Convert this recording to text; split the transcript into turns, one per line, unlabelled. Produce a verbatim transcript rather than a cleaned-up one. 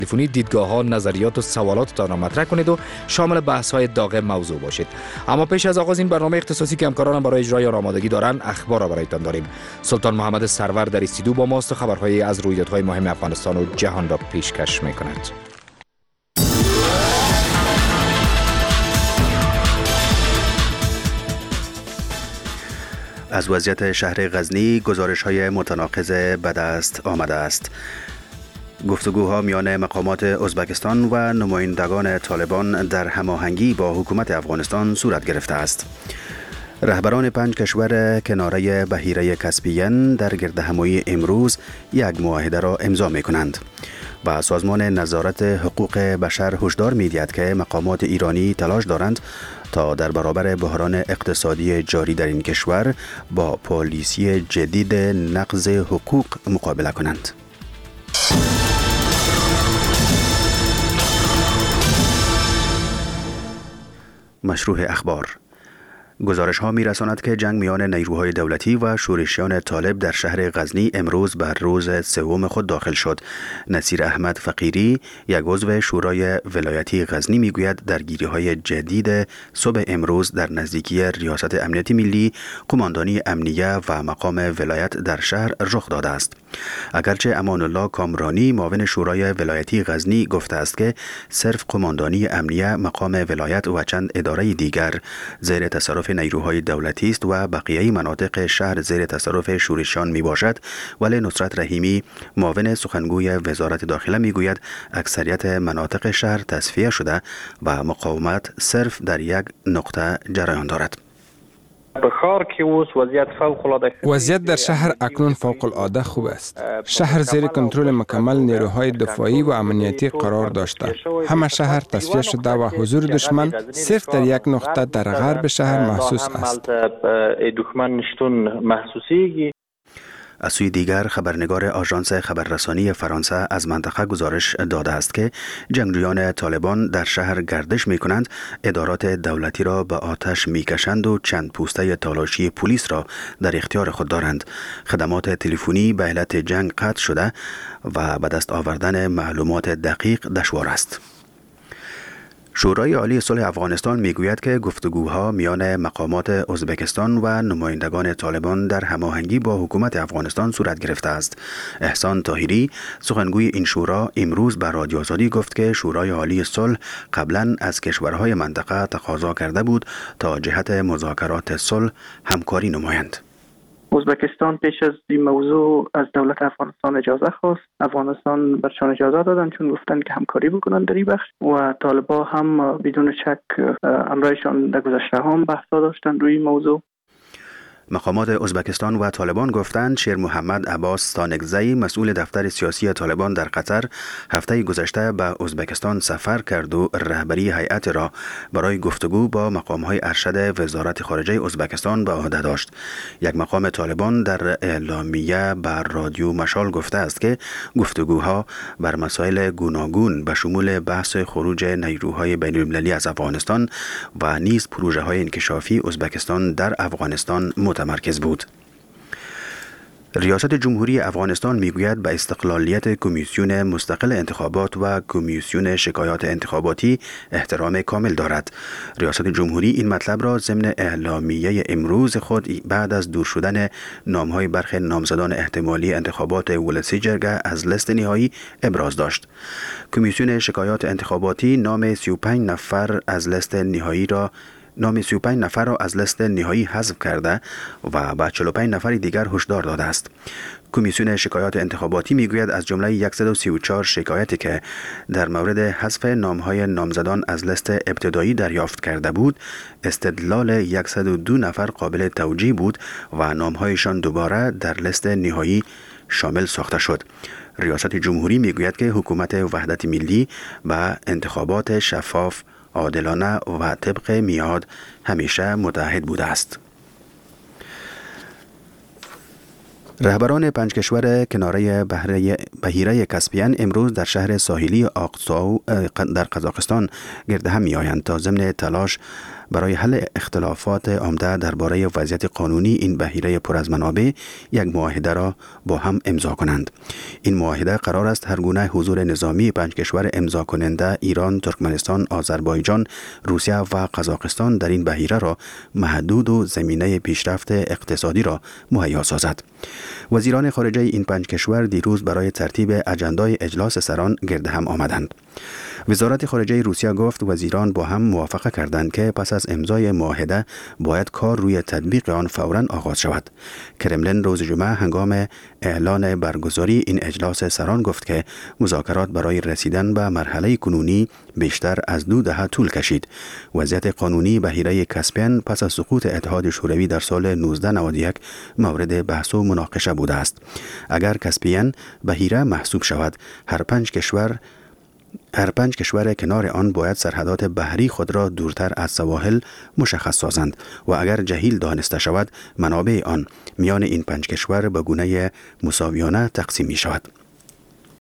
تلفنی دیدگاه‌ها، نظریات و سوالاتتان را مطرح کنید و شامل بحث‌های داغ موضوع باشید. اما پیش از آغاز این برنامه اختصاصی که همکارانم برای اجرای آن آمادگی دارند، اخبار را برایتان داریم. سلطان محمد سرور در استودیو با ماست و خبرهای از رویدادهای مهم افغانستان و جهان را پیشکش می‌کند.
از وضعیت شهر غزنی گزارش‌های متناقض به دست آمده است. گفتگوها میان مقامات ازبکستان و نمایندگان طالبان در هماهنگی با حکومت افغانستان صورت گرفته است. رهبران پنج کشور کناره بحیره کاسپین در گردهمایی امروز یک معاهده را امضا می کنند و سازمان نظارت حقوق بشر هشدار می دهد که مقامات ایرانی تلاش دارند تا در برابر بحران اقتصادی جاری در این کشور با پالیسی جدید نقض حقوق مقابله کنند. مشروع اخبار. گزارش ها می رساند که جنگ میان نیروهای دولتی و شورشیان طالب در شهر غزنی امروز بر روز سوم خود داخل شد. نصیر احمد فقیری، یک عضو شورای ولایتی غزنی، می گوید درگیری های جدید صبح امروز در نزدیکی ریاست امنیت ملی، قماندانی امنیه و مقام ولایت در شهر رخ داده است. اگرچه امان الله کامرانی، معاون شورای ولایتی غزنی، گفته است که صرف قماندانی امنیه، مقام ولایت و چند اداره دیگر زیر تصرف نیروهای دولتی است و بقیه مناطق شهر زیر تصرف شورشیان می باشد، ولی نصرت رحیمی، معاون سخنگوی وزارت داخله، می گوید اکثریت مناطق شهر تصفیه شده و مقاومت صرف در یک نقطه جریان دارد.
وضعیت در شهر اکنون فوق العاده خوب است. شهر زیر کنترل مکمل نیروهای دفاعی و امنیتی قرار داشته. همه شهر تصفیه شده و حضور دشمن صرف در یک نقطه در غرب شهر محسوس است.
از سوی دیگر خبرنگار آژانس خبررسانی فرانسه از منطقه گزارش داده است که جنگجویان طالبان در شهر گردش می کنند، ادارات دولتی را به آتش می کشند و چند پوسته تالاشی پلیس را در اختیار خود دارند. خدمات تلفنی به علت جنگ قطع شده و به دست آوردن معلومات دقیق دشوار است. شورای عالی صلح افغانستان میگوید که گفتگوها میان مقامات ازبکستان و نمایندگان طالبان در هماهنگی با حکومت افغانستان صورت گرفته است. احسان طاهری، سخنگوی این شورا، امروز به رادیو آزادی گفت که شورای عالی صلح قبلا از کشورهای منطقه تقاضا کرده بود تا جهت مذاکرات صلح همکاری نمایند.
ازبکستان پیش از این موضوع از دولت افغانستان اجازه خواست. افغانستان برشان اجازه دادن چون گفتن که همکاری بکنن در این بخش و طالبا هم بدون شک امرایشان در گذشته هم بحثا داشتن روی این موضوع.
مقامات ازبکستان و طالبان گفتند شیر محمد عباس ستانکزی، مسئول دفتر سیاسی طالبان در قطر، هفته گذشته به ازبکستان سفر کرد و رهبری هیئت را برای گفتگو با مقام‌های ارشد وزارت خارجه ازبکستان به عهده داشت. یک مقام طالبان در اعلامیه بر رادیو مشال گفته است که گفتگوها بر مسائل گوناگون به شمول بحث خروج نیروهای بین‌المللی از افغانستان و نیز پروژه‌های انکشافی ازبکستان در افغانستان متمرکز بود. ریاست جمهوری افغانستان میگوید به استقلالیت کمیسیون مستقل انتخابات و کمیسیون شکایات انتخاباتی احترام کامل دارد. ریاست جمهوری این مطلب را ضمن اعلامیه امروز خود بعد از دور شدن نام‌های برخی نامزدان احتمالی انتخابات ولسی جرگه از لیست نهایی ابراز داشت. کمیسیون شکایات انتخاباتی نام سی و پنج نفر از لیست نهایی را نام سی و پنج نفر را از لیست نهایی حذف کرده و به چهل و پنج نفر دیگر هشدار داده است. کمیسیون شکایات انتخاباتی میگوید از جمله صد و سی و چهار شکایتی که در مورد حذف نام‌های نامزدان از لیست ابتدایی دریافت کرده بود، استدلال صد و دو نفر قابل توجیه بود و نام‌هایشان دوباره در لیست نهایی شامل ساخته شد. ریاست جمهوری میگوید که حکومت وحدت ملی به انتخابات شفاف، عادلانه و طبق میعاد همیشه متعهد بوده است. رهبران پنج کشور کناره بحیره کاسپین امروز در شهر ساحلی آقساو در قزاقستان گرد هم می آیند تا ضمن تلاش برای حل اختلافات عمده درباره وضعیت قانونی این بحیره پر از منابع یک معاهده را با هم امضا کنند. این معاهده قرار است هر گونه حضور نظامی پنج کشور امضا کننده ایران، ترکمنستان، آذربایجان، روسیه و قزاقستان در این بحیره را محدود و زمینه پیشرفت اقتصادی را مهیا سازد. وزیران خارجه این پنج کشور دیروز برای ترتیب اجندای اجلاس سران گرد هم آمدند. وزارت خارجه روسیه گفت وزیران با هم موافقه کردند که پس از امضای معاهده باید کار روی تطبیق آن فوراً آغاز شود. کرملین روز جمعه هنگام اعلان برگزاری این اجلاس سران گفت که مذاکرات برای رسیدن به مرحله کنونی بیشتر از دو دهه طول کشید. وضعیت قانونی بحیره کاسپین پس از سقوط اتحاد شوروی در سال نوزده نود و یک مورد بحث و مناقشه بوده است. اگر کاسپین بحیره محسوب شود، هر پنج کشور هر پنج کشور کنار آن باید سرحدات بحری خود را دورتر از سواحل مشخص سازند و اگر جهیل دانسته شود منابع آن میان این پنج کشور به گونه مساویانه تقسیم می شود.